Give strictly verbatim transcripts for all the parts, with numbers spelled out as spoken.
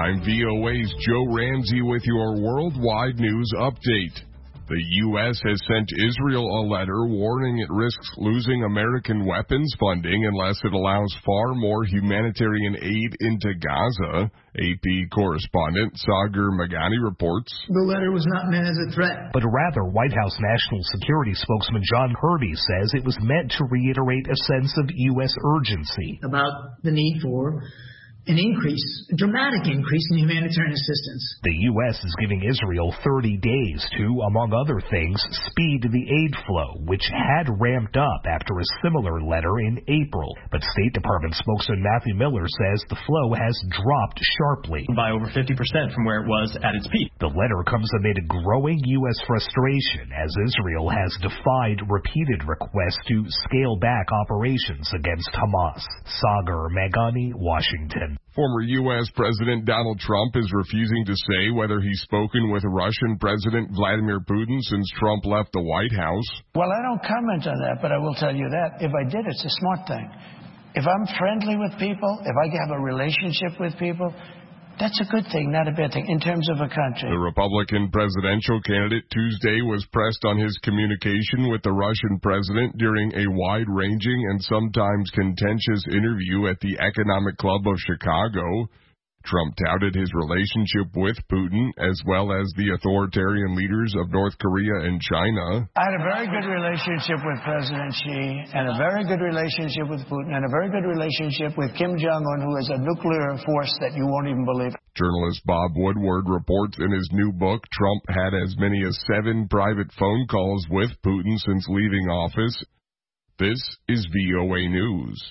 I'm V O A's Joe Ramsey with your worldwide news update. The U S has sent Israel a letter warning it risks losing American weapons funding unless it allows far more humanitarian aid into Gaza. A P correspondent Sagar Meghani reports. The letter was not meant as a threat, but rather White House National Security spokesman John Kirby says it was meant to reiterate a sense of U S urgency about the need for an increase, a dramatic increase in humanitarian assistance. The U S is giving Israel thirty days to, among other things, speed the aid flow, which had ramped up after a similar letter in April. But State Department spokesman Matthew Miller says the flow has dropped sharply. By over fifty percent from where it was at its peak. The letter comes amid growing U S frustration as Israel has defied repeated requests to scale back operations against Hamas. Sagar Meghani, Washington. Former U S President Donald Trump is refusing to say whether he's spoken with Russian President Vladimir Putin since Trump left the White House. Well, I don't comment on that, but I will tell you that if I did, it's a smart thing. If I'm friendly with people, if I have a relationship with people, that's a good thing, not a bad thing, in terms of a country. The Republican presidential candidate Tuesday was pressed on his communication with the Russian president during a wide-ranging and sometimes contentious interview at the Economic Club of Chicago. Trump touted his relationship with Putin as well as the authoritarian leaders of North Korea and China. I had a very good relationship with President Xi and a very good relationship with Putin and a very good relationship with Kim Jong-un, who is a nuclear force that you won't even believe. Journalist Bob Woodward reports in his new book Trump had as many as seven private phone calls with Putin since leaving office. This is V O A News.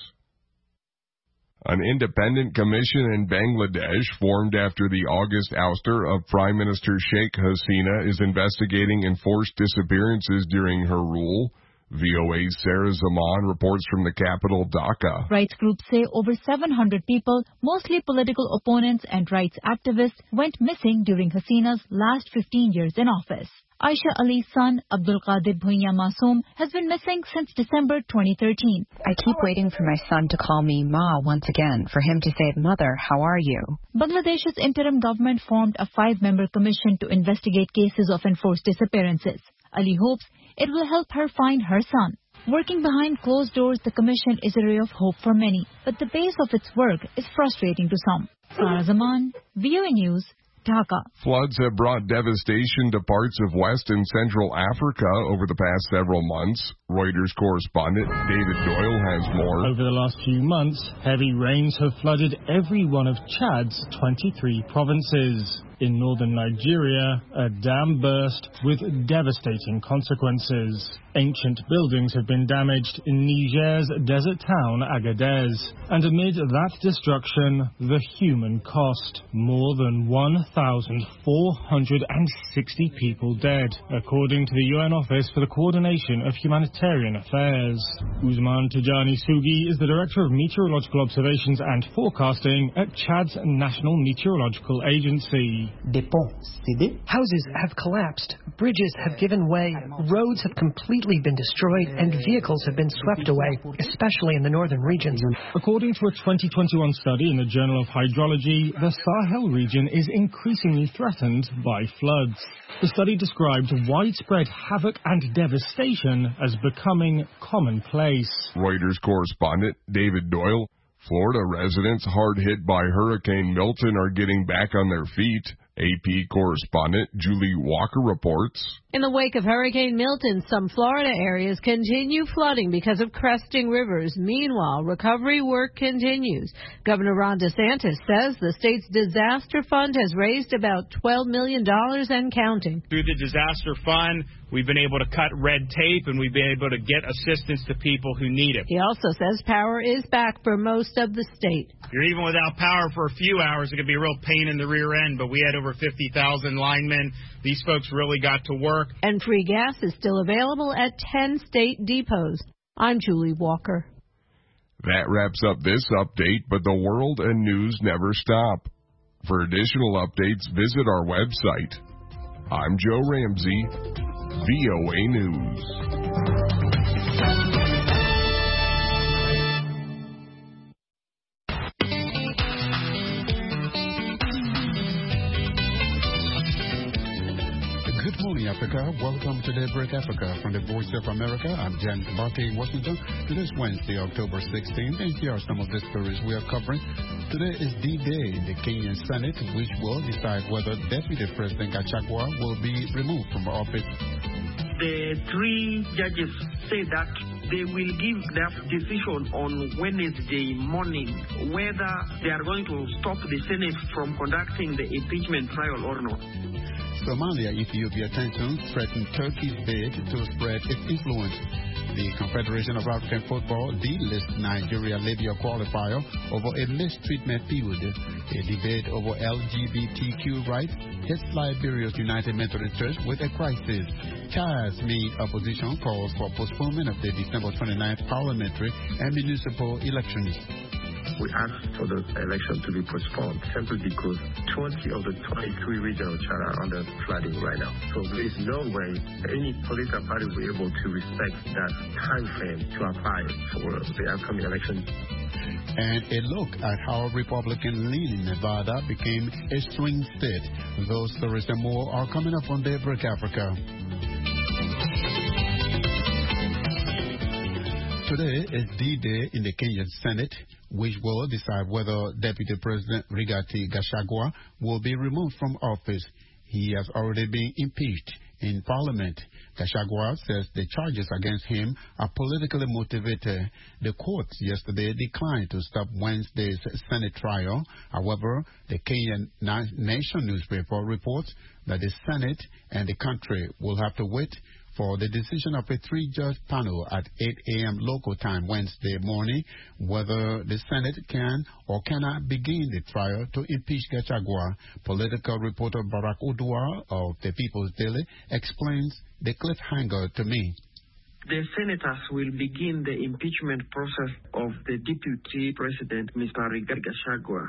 An independent commission in Bangladesh, formed after the August ouster of Prime Minister Sheikh Hasina, is investigating enforced disappearances during her rule. V O A's Sarah Zaman reports from the capital, Dhaka. Rights groups say over seven hundred people, mostly political opponents and rights activists, went missing during Hasina's last fifteen years in office. Aisha Ali's son, Abdul Qadir Bhuiya Masoom, has been missing since December twenty thirteen. I keep waiting for my son to call me Ma once again, for him to say, Mother, how are you? Bangladesh's interim government formed a five-member commission to investigate cases of enforced disappearances. Ali hopes it will help her find her son. Working behind closed doors, the commission is a ray of hope for many, but the pace of its work is frustrating to some. Sarah Zaman, V O A News, Dhaka. Floods have brought devastation to parts of West and Central Africa over the past several months. Reuters correspondent David Doyle has more. Over the last few months, heavy rains have flooded every one of Chad's twenty-three provinces. In northern Nigeria, a dam burst with devastating consequences. Ancient buildings have been damaged in Niger's desert town, Agadez. And amid that destruction, the human cost. More than one thousand four hundred sixty people dead, according to the U N Office for the Coordination of Humanitarian Affairs. Usman Tijani Sugi is the Director of Meteorological Observations and Forecasting at Chad's National Meteorological Agency. Houses have collapsed, bridges have given way, roads have completely been destroyed, and vehicles have been swept away, especially in the northern regions. According to a twenty twenty-one study in the Journal of Hydrology, the Sahel region is increasingly threatened by floods. The study described widespread havoc and devastation as becoming commonplace. Reuters correspondent David Doyle. Florida residents hard hit by Hurricane Milton are getting back on their feet. A P correspondent Julie Walker reports. In the wake of Hurricane Milton, some Florida areas continue flooding because of cresting rivers. Meanwhile, recovery work continues. Governor Ron DeSantis says the state's disaster fund has raised about twelve million dollars and counting. Through the disaster fund, we've been able to cut red tape and we've been able to get assistance to people who need it. He also says power is back for most of the state. You're even without power for a few hours, it could be a real pain in the rear end, but we had over fifty thousand linemen. These folks really got to work. And free gas is still available at ten state depots. I'm Julie Walker. That wraps up this update, but the world and news never stop. For additional updates, visit our website. I'm Joe Ramsey, V O A News. Africa. Welcome to Daybreak Africa from the Voice of America. I'm Jan Kabake in Washington. Today's Wednesday, October sixteenth, and here are some of the stories we are covering. Today is D-Day in the Kenyan Senate, which will decide whether Deputy President Gachagua will be removed from office. The three judges say that they will give their decision on Wednesday morning whether they are going to stop the Senate from conducting the impeachment trial or not. Somalia, Ethiopia tensions threaten Turkey's bid to spread its influence. The Confederation of African Football delist Nigeria-Libya qualifier over a mistreatment feud. A debate over L G B T Q rights hits Liberia's United Methodist Church with a crisis. Chad's main opposition calls for postponement of the December twenty-ninth parliamentary and municipal elections. We asked for the election to be postponed simply because twenty of the twenty-three regional Chad are under flooding right now. So there is no way any political party will be able to respect that time frame to apply for the upcoming election. And a look at how Republican-leaning Nevada became a swing state. Those stories and more are coming up on Daybreak Africa. Today is D-Day in the Kenyan Senate, which will decide whether Deputy President Rigathi Gachagua will be removed from office. He has already been impeached in Parliament. Gachagua says the charges against him are politically motivated. The courts yesterday declined to stop Wednesday's Senate trial. However, the Kenyan Nation newspaper reports that the Senate and the country will have to wait for the decision of a three-judge panel at eight a.m. local time Wednesday morning whether the Senate can or cannot begin the trial to impeach Gachagua. Political reporter Barack Odua of the People's Daily explains the cliffhanger to me. The senators will begin the impeachment process of the Deputy President, Mister Rigathi Gachagua.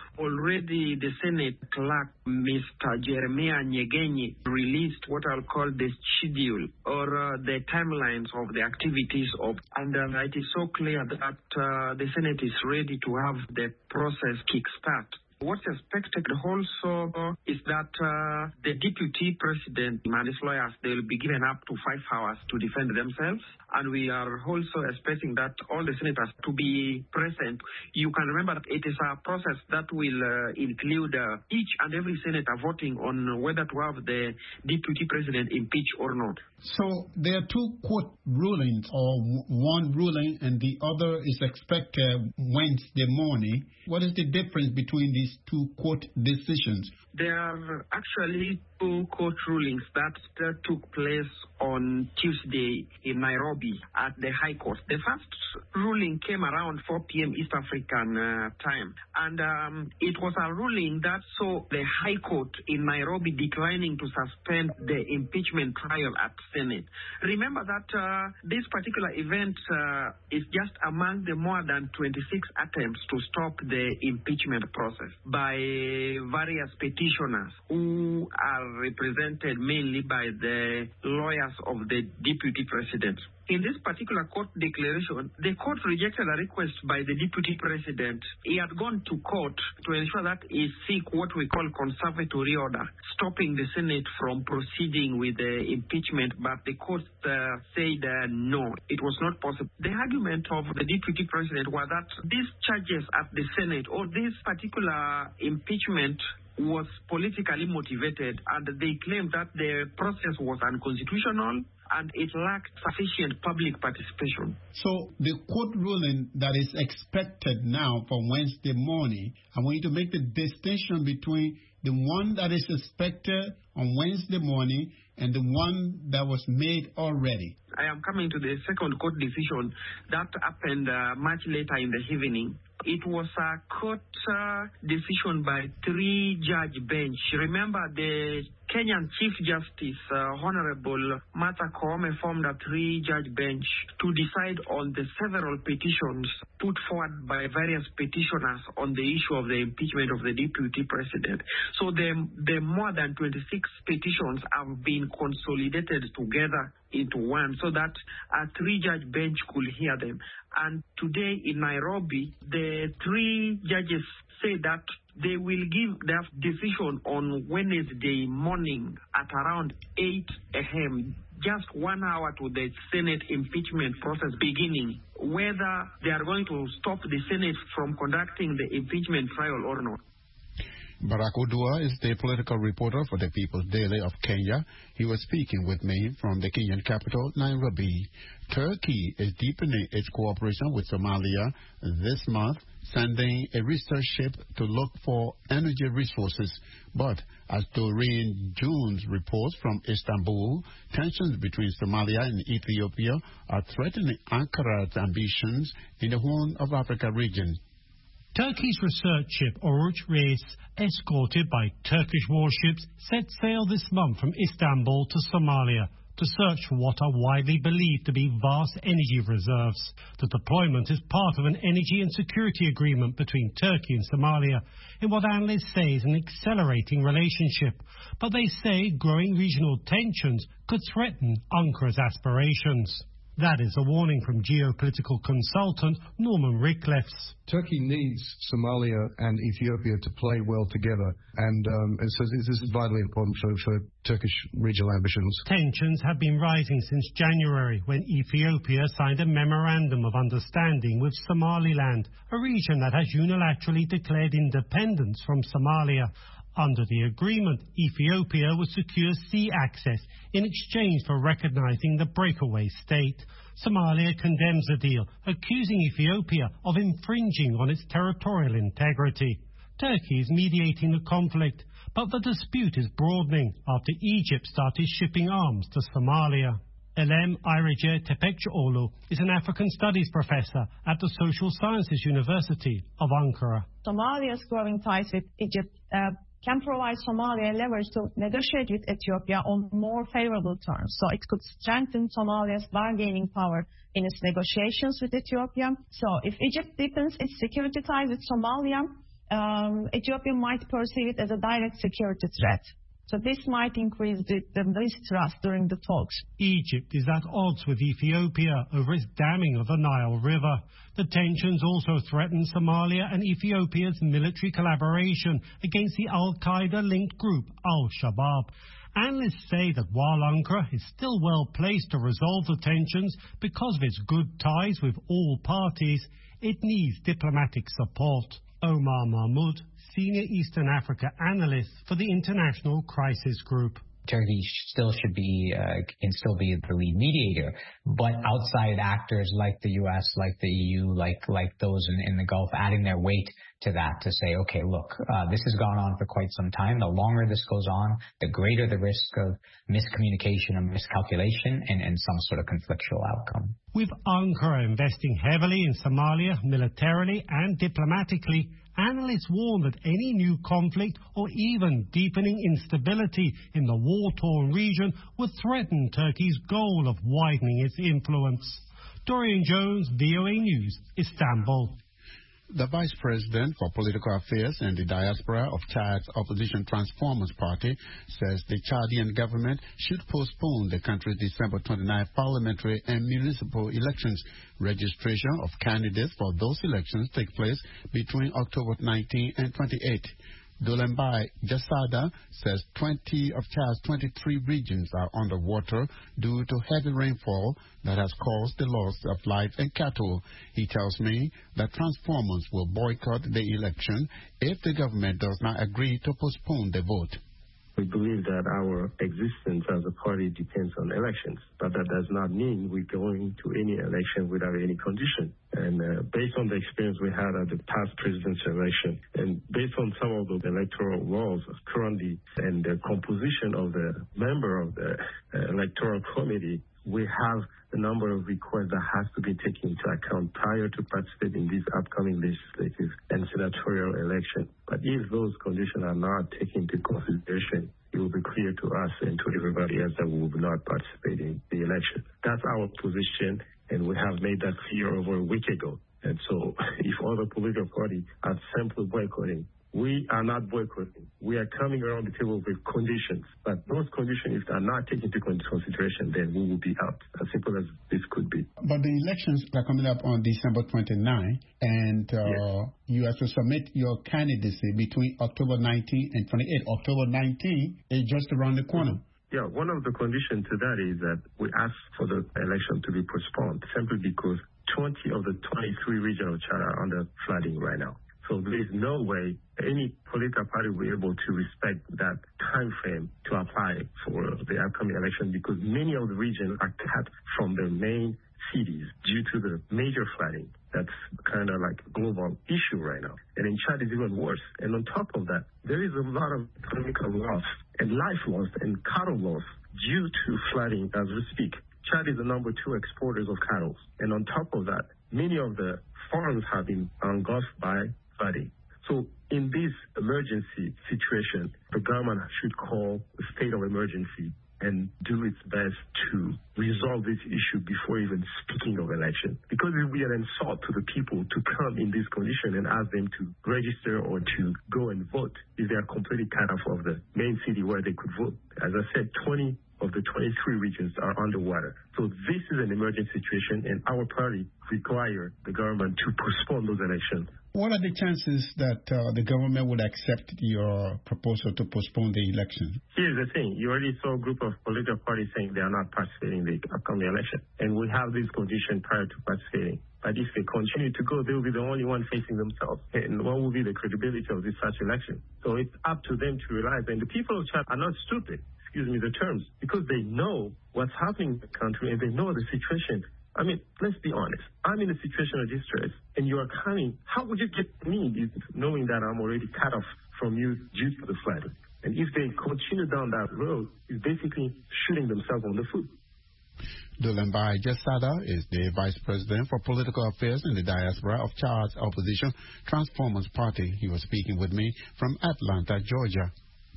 Already the Senate clerk, Mister Jeremiah Nyegenyi, released what I'll call the schedule or uh, the timelines of the activities of, and uh, it is so clear that uh, the Senate is ready to have the process kickstart. What's expected also is that uh, the Deputy President and his lawyers, they will be given up to five hours to defend themselves. And we are also expecting that all the senators to be present. You can remember that it is a process that will uh, include uh, each and every senator voting on whether to have the Deputy President impeached or not. So there are two court rulings, or one ruling and the other is expected Wednesday morning. What is the difference between these two court decisions? There are actually two court rulings that, that took place on Tuesday in Nairobi at the High Court. The first ruling came around four p.m. East African uh, time, and um, it was a ruling that saw the High Court in Nairobi declining to suspend the impeachment trial at Senate. Remember that uh, this particular event uh, is just among the more than twenty-six attempts to stop the impeachment process by various petitioners who are represented mainly by the lawyers of the Deputy President. In this particular court declaration, the court rejected a request by the Deputy President. He had gone to court to ensure that he seek what we call conservatory order, stopping the Senate from proceeding with the impeachment, but the court uh, said uh, no, it was not possible. The argument of the Deputy President was that these charges at the Senate, or this particular impeachment, was politically motivated, and they claimed that the process was unconstitutional and it lacked sufficient public participation. So the court ruling that is expected now for Wednesday morning, I want you to make the distinction between the one that is expected on Wednesday morning and the one that was made already. I am coming to the second court decision that happened uh, much later in the evening. It was a court uh, decision by three-judge bench. Remember, the Kenyan Chief Justice, uh, Honorable Martha Koome, formed a three-judge bench to decide on the several petitions put forward by various petitioners on the issue of the impeachment of the Deputy President. So the, the more than twenty-six petitions have been consolidated together into one so that a three-judge bench could hear them. And today in Nairobi, the three judges say that they will give their decision on Wednesday morning at around eight a.m., just one hour to the Senate impeachment process beginning, whether they are going to stop the Senate from conducting the impeachment trial or not. Barack Odua is the political reporter for the People's Daily of Kenya. He was speaking with me from the Kenyan capital, Nairobi. Turkey is deepening its cooperation with Somalia this month, sending a research ship to look for energy resources. But as Doreen Jones reports from Istanbul, tensions between Somalia and Ethiopia are threatening Ankara's ambitions in the Horn of Africa region. Turkey's research ship Oruç Reis, escorted by Turkish warships, set sail this month from Istanbul to Somalia to search for what are widely believed to be vast energy reserves. The deployment is part of an energy and security agreement between Turkey and Somalia in what analysts say is an accelerating relationship. But they say growing regional tensions could threaten Ankara's aspirations. That is a warning from geopolitical consultant Norman Rickliffs. Turkey needs Somalia and Ethiopia to play well together, and um, so this is vitally important for, for Turkish regional ambitions. Tensions have been rising since January, when Ethiopia signed a memorandum of understanding with Somaliland, a region that has unilaterally declared independence from Somalia. Under the agreement, Ethiopia would secure sea access in exchange for recognizing the breakaway state. Somalia condemns the deal, accusing Ethiopia of infringing on its territorial integrity. Turkey is mediating the conflict, but the dispute is broadening after Egypt started shipping arms to Somalia. Elem Ayrıca Tepekçioğlu is an African Studies professor at the Social Sciences University of Ankara. Somalia's growing ties with Egypt uh, can provide Somalia leverage to negotiate with Ethiopia on more favorable terms. So it could strengthen Somalia's bargaining power in its negotiations with Ethiopia. So if Egypt deepens its security ties with Somalia, um, Ethiopia might perceive it as a direct security threat. So this might increase the, the mistrust during the talks. Egypt is at odds with Ethiopia over its damming of the Nile River. The tensions also threaten Somalia and Ethiopia's military collaboration against the Al-Qaeda-linked group Al-Shabaab. Analysts say that while Ankara is still well placed to resolve the tensions because of its good ties with all parties, it needs diplomatic support. Omar Mahmoud, Senior Eastern Africa Analyst for the International Crisis Group. Turkey still should be, uh, can still be the lead mediator, but outside actors like the U S, like the E U, like like those in, in the Gulf, adding their weight to that to say, okay, look, uh, this has gone on for quite some time. The longer this goes on, the greater the risk of miscommunication and miscalculation and, and some sort of conflictual outcome. With Ankara investing heavily in Somalia, militarily and diplomatically, analysts warn that any new conflict or even deepening instability in the war-torn region would threaten Turkey's goal of widening its influence. Dorian Jones, V O A News, Istanbul. The Vice President for Political Affairs and the Diaspora of Chad's opposition Transformers Party says the Chadian government should postpone the country's December twenty-ninth parliamentary and municipal elections. Registration of candidates for those elections take place between October nineteenth and twenty-eighth. Dolembai Jasada says twenty of Chad's twenty-three regions are underwater due to heavy rainfall that has caused the loss of life and cattle. He tells me that Transformers will boycott the election if the government does not agree to postpone the vote. We believe that our existence as a party depends on elections, but that does not mean we're going to any election without any condition. And uh, based on the experience we had at the past presidential election, and based on some of the electoral laws currently and the composition of the member of the uh, electoral committee, we have a number of requests that has to be taken into account prior to participating in this upcoming legislative and senatorial election. But if those conditions are not taken into consideration, it will be clear to us and to everybody else that we will not participate in the election. That's our position, and we have made that clear over a week ago. And so if other political parties are simply boycotting, we are not boycotting. We are coming around the table with conditions. But those conditions, if they are not taken into consideration, then we will be out, as simple as this could be. But the elections are coming up on December twenty-ninth, and uh, yes. you have to submit your candidacy between October nineteenth and twenty-eighth. October nineteenth is just around the corner. Yeah, one of the conditions to that is that we ask for the election to be postponed simply because twenty of the twenty-three regional charter are under flooding right now. So there is no way any political party will be able to respect that time frame to apply for the upcoming election because many of the regions are cut from their main cities due to the major flooding. That's kind of like a global issue right now. And in Chad, it's even worse. And on top of that, there is a lot of economic loss and life loss and cattle loss due to flooding as we speak. Chad is the number two exporters of cattle. And on top of that, many of the farms have been engulfed by flooding. So in this emergency situation, the government should call a state of emergency and do its best to resolve this issue before even speaking of election. Because it will be an insult to the people to come in this condition and ask them to register or to go and vote if they are completely cut off of the main city where they could vote. As I said, twenty of the twenty-three regions are underwater. So this is an emergency situation, and our party require the government to postpone those elections. What are the chances that uh, the government would accept your proposal to postpone the election? Here's the thing. You already saw a group of political parties saying they are not participating in the upcoming election. And we have this condition prior to participating. But if they continue to go, they will be the only one facing themselves. And what will be the credibility of this such election? So it's up to them to realize. And the people of Chad are not stupid, excuse me the terms, because they know what's happening in the country and they know the situation. I mean, let's be honest. I'm in a situation of distress, and you are coming. How would you get me knowing that I'm already cut off from you due to the flooding? And if they continue down that road, it's basically shooting themselves on the foot. Dulembai Jesada is the Vice President for Political Affairs in the diaspora of Chad's opposition Transformers Party. He was speaking with me from Atlanta, Georgia.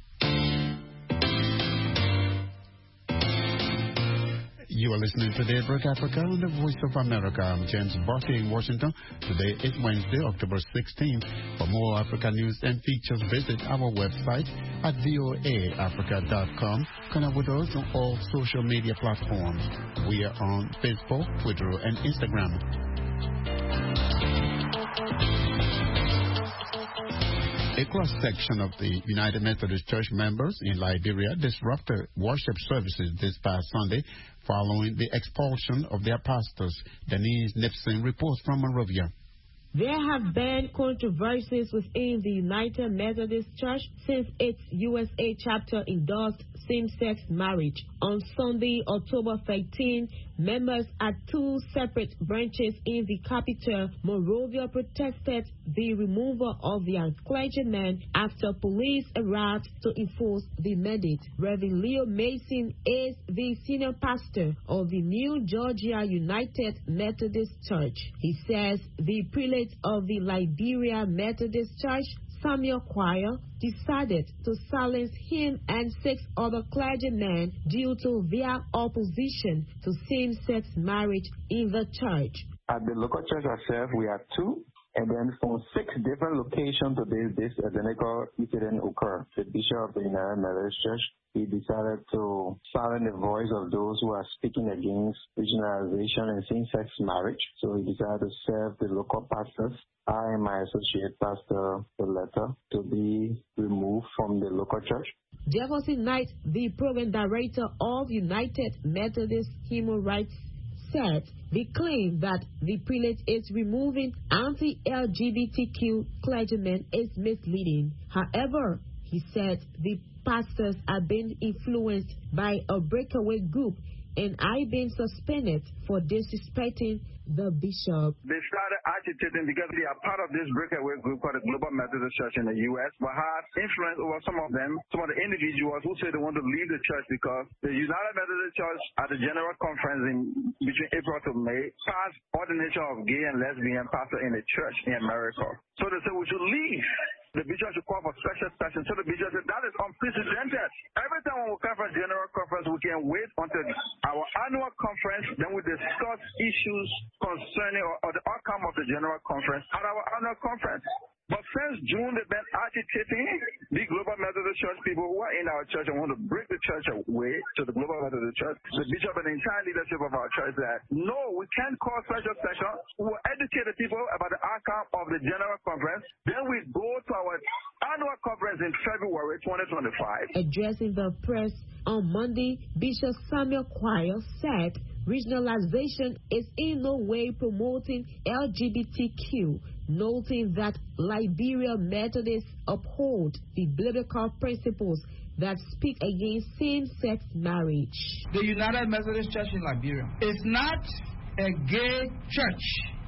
You are listening to Daybreak Africa on the Voice of America. I'm James Barkley in Washington. Today is Wednesday, October sixteenth. For more Africa news and features, visit our website at voa africa dot com. Connect with us on all social media platforms. We are on Facebook, Twitter, and Instagram. A cross-section of the United Methodist Church members in Liberia disrupted worship services this past Sunday following the expulsion of their pastors. Denise Nipson reports from Monrovia. There have been controversies within the United Methodist Church since its U S A chapter endorsed same-sex marriage. On Sunday, October thirteenth, members at two separate branches in the capital, Monrovia, protested the removal of their clergymen after police arrived to enforce the mandate. Reverend Leo Mason is the senior pastor of the New Georgia United Methodist Church. He says the prelate of the Liberia Methodist Church, Samuel Choir, decided to silence him and six other clergymen due to their opposition to same-sex marriage in the church. At the local church ourselves, we have two, and then from six different locations today, this identical incident occurred. The bishop of the United Methodist Church, he decided to silence the voice of those who are speaking against regionalization and same-sex marriage. So he decided to serve the local pastors. I and my associate pastor the letter to be removed from the local church. Jefferson Knight, the program director of United Methodist Human Rights, said the claim that the prelate is removing anti-L G B T Q clergymen is misleading. However, he said the pastors are being influenced by a breakaway group and are being suspended for disrespecting the bishop. They started agitating because they are part of this breakaway group called the Global Methodist Church in the U S, but have influence over some of them, some of the individuals who say they want to leave the church because the United Methodist Church at the General Conference in between April to May passed ordination of gay and lesbian pastor in the church in America. So they say we should leave. The bishop should call for special session. So the bishop said that is unprecedented. Every time when we come for a general conference, we can wait until our annual conference, then we discuss issues concerning or, or the outcome of the general conference at our annual conference. But since June, they've been agitating the Global Methodist Church people who are in our church and want to break the church away to the Global Methodist Church. The bishop and the entire leadership of our church that, no, we can't call special session. We will educate the people about the outcome of the general conference. Then we go to our annual conference in February twenty twenty-five. Addressing the press on Monday, Bishop Samuel Quayle said regionalization is in no way promoting L G B T Q, noting that Liberia Methodists uphold the biblical principles that speak against same-sex marriage. The United Methodist Church in Liberia is not a gay church,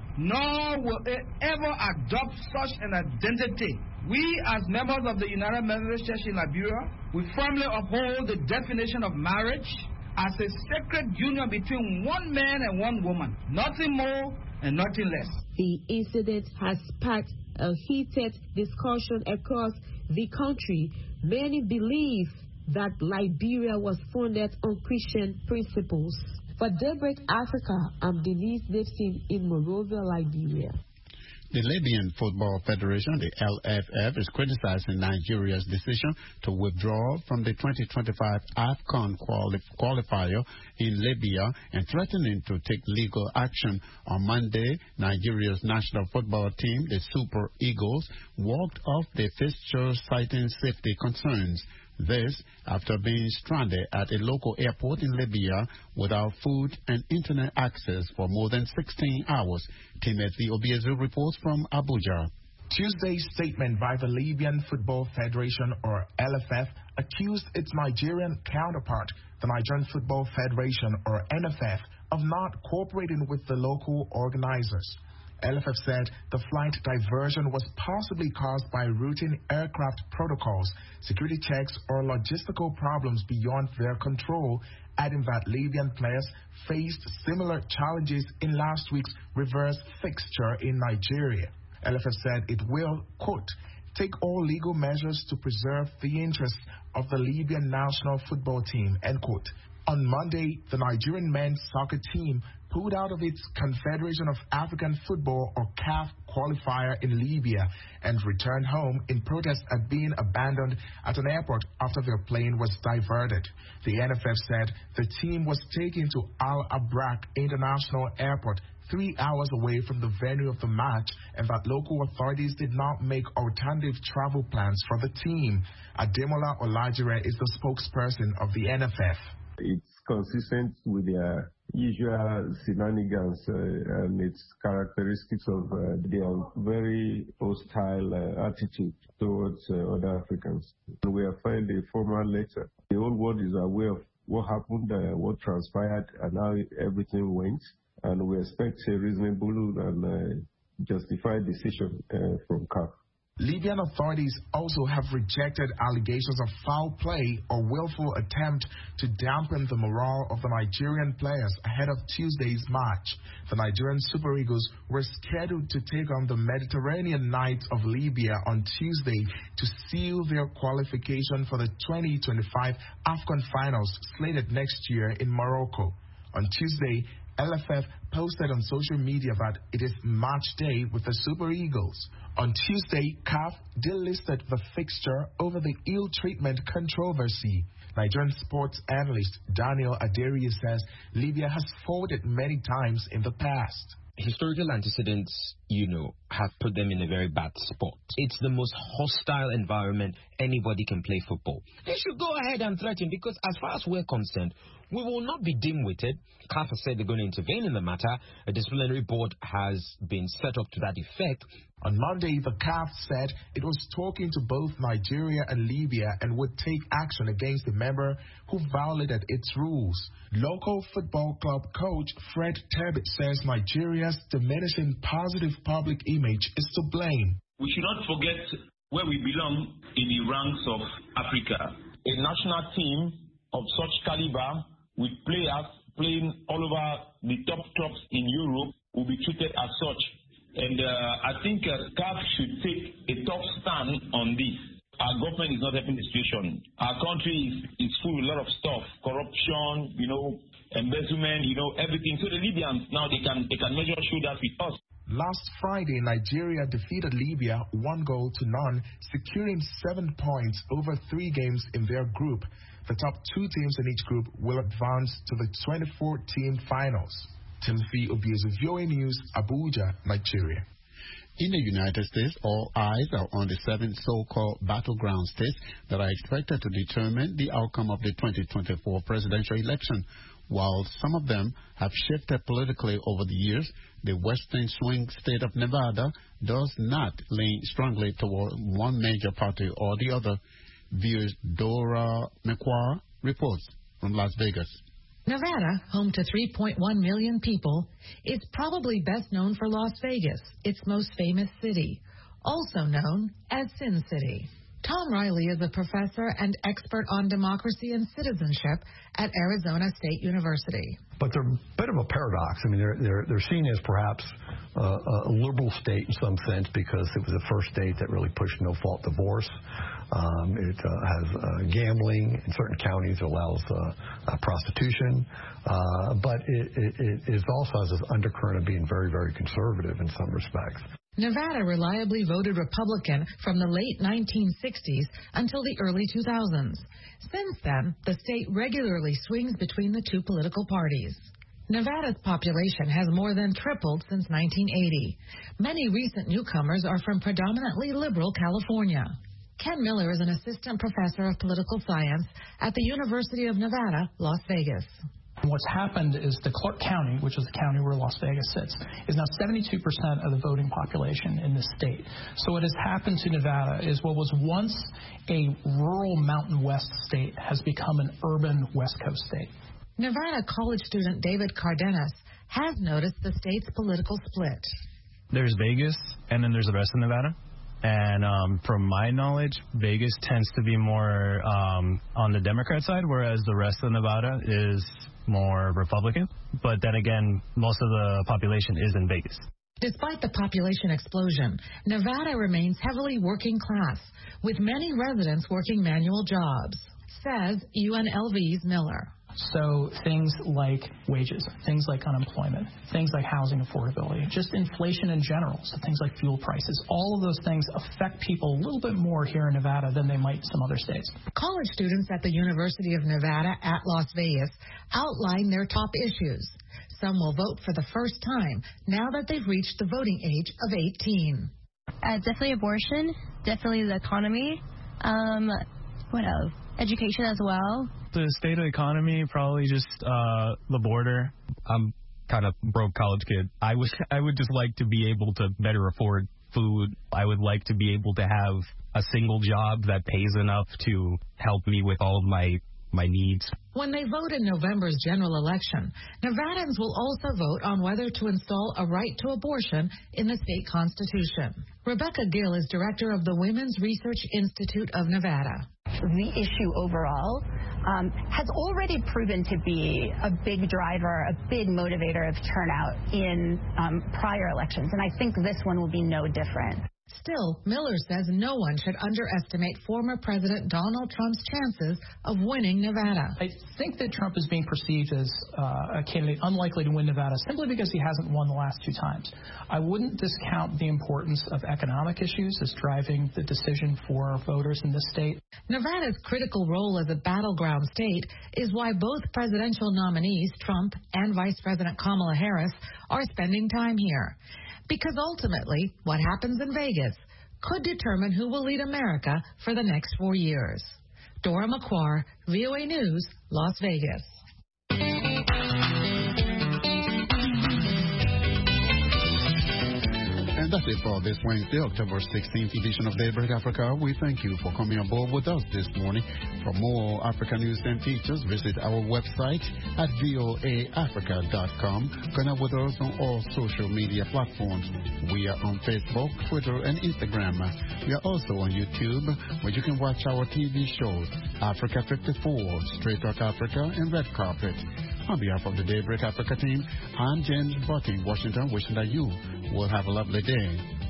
nor will it ever adopt such an identity. We, as members of the United Methodist Church in Liberia, we firmly uphold the definition of marriage as a sacred union between one man and one woman, nothing more and nothing less. The incident has sparked a heated discussion across the country. Many believe that Liberia was founded on Christian principles. For Daybreak Africa, I'm Denise Dixon in Monrovia, Liberia. The Libyan Football Federation, the L F F, is criticizing Nigeria's decision to withdraw from the twenty twenty-five AFCON quali- qualifier in Libya and threatening to take legal action. On Monday, Nigeria's national football team, the Super Eagles, walked off the fixture citing safety concerns. This after being stranded at a local airport in Libya without food and internet access for more than sixteen hours. Timothy Obiezu reports from Abuja. Tuesday's statement by the Libyan Football Federation, or L F F, accused its Nigerian counterpart, the Nigerian Football Federation, or N F F, of not cooperating with the local organizers. L F F said the flight diversion was possibly caused by routine aircraft protocols, security checks, or logistical problems beyond their control, adding that Libyan players faced similar challenges in last week's reverse fixture in Nigeria. L F F said it will, quote, take all legal measures to preserve the interests of the Libyan national football team, end quote. On Monday, the Nigerian men's soccer team pulled out of its Confederation of African Football, or C A F, qualifier in Libya and returned home in protest at being abandoned at an airport after their plane was diverted. The N F F said the team was taken to Al Abrak International Airport, three hours away from the venue of the match, and that local authorities did not make alternative travel plans for the team. Ademola Olajire is the spokesperson of the N F F. It's consistent with their usual shenanigans uh, and its characteristics of uh, their very hostile uh, attitude towards uh, other Africans. We have filed a formal letter. The whole world is aware of what happened, uh, what transpired, and how everything went. And we expect a reasonable and uh, justified decision uh, from C A F. Libyan authorities also have rejected allegations of foul play or willful attempt to dampen the morale of the Nigerian players ahead of Tuesday's match. The Nigerian Super Eagles were scheduled to take on the Mediterranean Knights of Libya on Tuesday to seal their qualification for the twenty twenty-five AFCON finals slated next year in Morocco. On Tuesday, L F F posted on social media that it is match day with the Super Eagles. On Tuesday, C A F delisted the fixture over the ill treatment controversy. Nigerian sports analyst Daniel Aderi says Libya has folded many times in the past. Historical antecedents, you know, have put them in a very bad spot. It's the most hostile environment anybody can play football. They should go ahead and threaten, because as far as we're concerned, we will not be dim-witted. C A F has said they're going to intervene in the matter. A disciplinary board has been set up to that effect. On Monday, the C A F said it was talking to both Nigeria and Libya and would take action against the member who violated its rules. Local football club coach Fred Tebbit says Nigeria's diminishing positive public image is to blame. We should not forget where we belong in the ranks of Africa. A national team of such caliber with players playing all over the top clubs in Europe will be treated as such. And uh, I think uh, C A F should take a tough stand on this. Our government is not helping the situation. Our country is, is full of a lot of stuff, corruption, you know, embezzlement, you know, everything. So the Libyans now they can they can measure show that with us. Last Friday, Nigeria defeated Libya one goal to none, securing seven points over three games in their group. The top two teams in each group will advance to the twenty-four team finals. Timothy Obiezu, V O A News, Abuja, Nigeria. In the United States, all eyes are on the seven so-called battleground states that are expected to determine the outcome of the twenty twenty-four presidential election. While some of them have shifted politically over the years, the western swing state of Nevada does not lean strongly toward one major party or the other. Viewers Dora McQuarrie reports from Las Vegas. Nevada, home to three point one million people, is probably best known for Las Vegas, its most famous city, also known as Sin City. Tom Riley is a professor and expert on democracy and citizenship at Arizona State University. But they're a bit of a paradox. I mean, they're they're, they're seen as perhaps uh, a liberal state in some sense because it was the first state that really pushed no-fault divorce. Um, it uh, has uh, gambling in certain counties. It allows uh, uh, prostitution. Uh, but it, it, it is also has this undercurrent of being very, very conservative in some respects. Nevada reliably voted Republican from the late nineteen sixties until the early two thousands. Since then, the state regularly swings between the two political parties. Nevada's population has more than tripled since nineteen eighty. Many recent newcomers are from predominantly liberal California. Ken Miller is an assistant professor of political science at the University of Nevada, Las Vegas. What's happened is the Clark County, which is the county where Las Vegas sits, is now seventy-two percent of the voting population in this state. So what has happened to Nevada is what was once a rural Mountain West state has become an urban West Coast state. Nevada college student David Cardenas has noticed the state's political split. There's Vegas, and then there's the rest of Nevada. And um, from my knowledge, Vegas tends to be more um, on the Democrat side, whereas the rest of Nevada is more Republican. But then again, most of the population is in Vegas. Despite the population explosion, Nevada remains heavily working class, with many residents working manual jobs, says U N L V's Miller. So things like wages, things like unemployment, things like housing affordability, just inflation in general, so things like fuel prices, all of those things affect people a little bit more here in Nevada than they might in some other states. College students at the University of Nevada at Las Vegas outline their top issues. Some will vote for the first time now that they've reached the voting age of eighteen. Uh, definitely abortion, definitely the economy. Um, what else? Education as well. The state of the economy, probably just uh, the border. I'm kind of broke college kid. I would I would just like to be able to better afford food. I would like to be able to have a single job that pays enough to help me with all of my my needs. When they vote in November's general election, Nevadans will also vote on whether to install a right to abortion in the state constitution. Rebecca Gill is director of the Women's Research Institute of Nevada. The issue overall um, has already proven to be a big driver, a big motivator of turnout in um, prior elections, and I think this one will be no different. Still, Miller says no one should underestimate former President Donald Trump's chances of winning Nevada. I think that Trump is being perceived as uh, a candidate unlikely to win Nevada simply because he hasn't won the last two times. I wouldn't discount the importance of economic issues as driving the decision for voters in this state. Nevada's critical role as a battleground state is why both presidential nominees, Trump and Vice President Kamala Harris, are spending time here. Because ultimately, what happens in Vegas could determine who will lead America for the next four years. Dora McQuarrie, V O A News, Las Vegas. And that's it for this Wednesday, October sixteenth edition of Daybreak Africa. We thank you for coming aboard with us this morning. For more Africa news and features, visit our website at voa africa dot com. Connect with us on all social media platforms. We are on Facebook, Twitter, and Instagram. We are also on YouTube, where you can watch our T V shows, Africa fifty-four, Straight Talk Africa, and Red Carpet. On behalf of the Daybreak Africa team, I'm James Butty in Washington, wishing that you We'll have a lovely day.